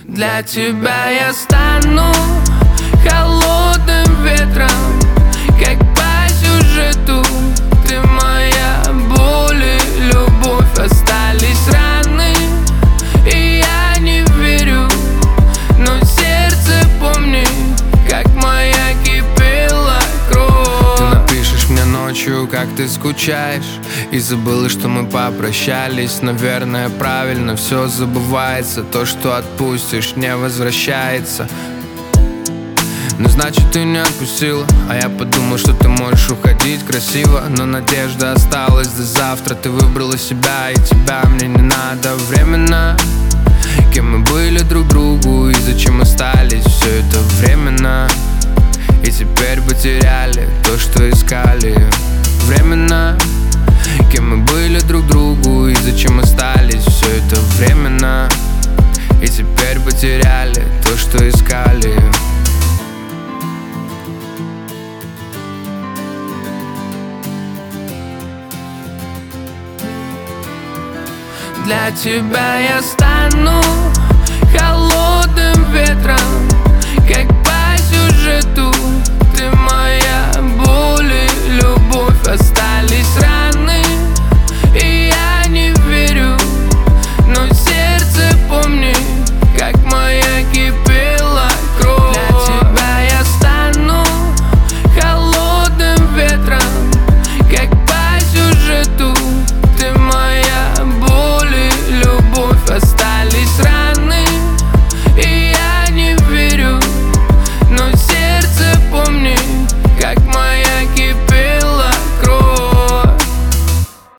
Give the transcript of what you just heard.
Для тебя я стану холодным ветром, как по сюжету. Ты моя боль и любовь, остались раны, и я не верю, но сердце помнит, как моя кипела кровь. Ты напишешь мне ночью, как ты скучаешь, и забыла, что мы попрощались. Наверное, правильно, все забывается. То, что отпустишь, не возвращается. Ну значит, ты не отпустила, а я подумал, что ты можешь уходить красиво. Но надежда осталась до завтра. Ты выбрала себя, и тебя мне не надо. Временно, кем мы были друг другу и зачем остались, все это временно. И теперь потеряли то, что искали. Временно, кем мы были друг другу и зачем остались, все это временно. И теперь потеряли то, что искали. Для тебя я стану холодным ветром, как по сюжету.